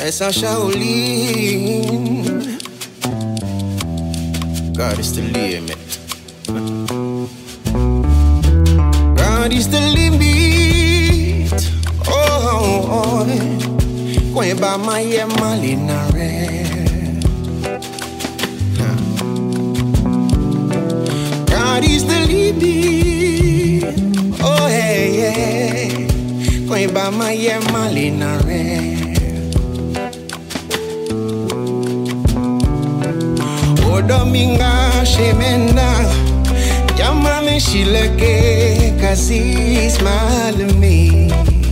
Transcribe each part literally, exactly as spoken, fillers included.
It's a Shaolin. God is the limit. God is the limit. Oh, oh, oh. Going by my Malina red. God is the limit. Oh, hey, hey. Going by my Malina red. Dominga shemenda Yama me shileke Kasi smile me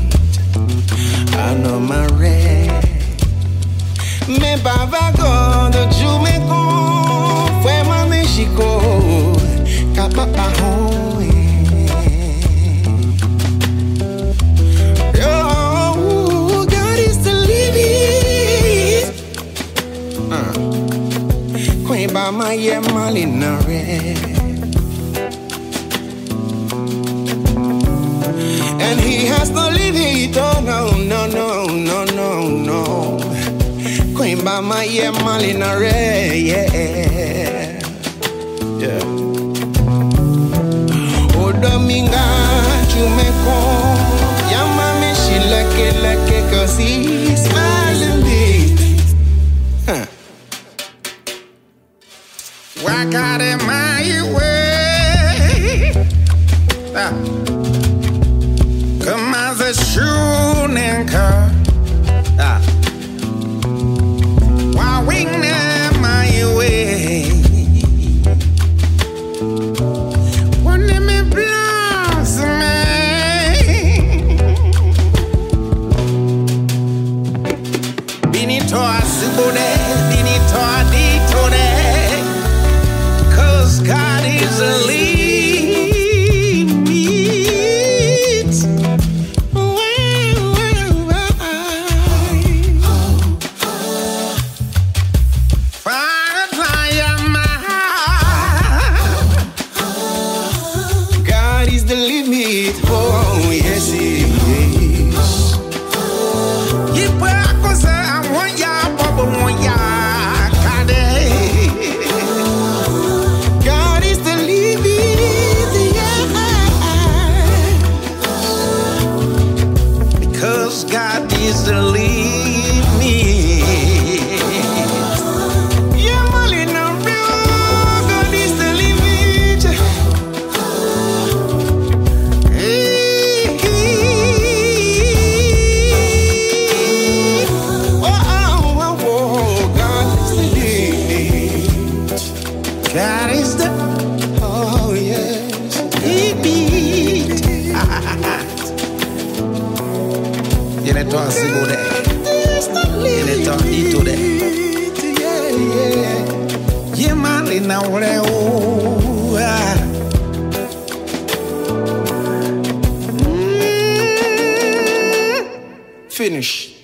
I know my red Me bava gondo Jume kon Fwe ma me shiko Kapapa hon Yo God is the limit uh. By my Malina red. And he has no limit. Oh no, no, no, no, no, no. Queen by my Malina red. Yeah, yeah. Oh Dominga, Jumeko, Yama me she lucky, lucky, cause he's smiling big. Huh. Walk out of my way. Ah. Come as a shooting car. Ah. While wing my way. One of me blossom. Binito asibode, binito aditode. God is the limit. God is the limit. Oh, yes, He is. I want ya, Baba, want ya. God is the limit. Yeah, Malina, God is the limit. Oh, oh, oh, oh, God is the limit. God is the, oh yes, limit. Il est temps si beau Il est temps dit tout Yeah, Malina, finish.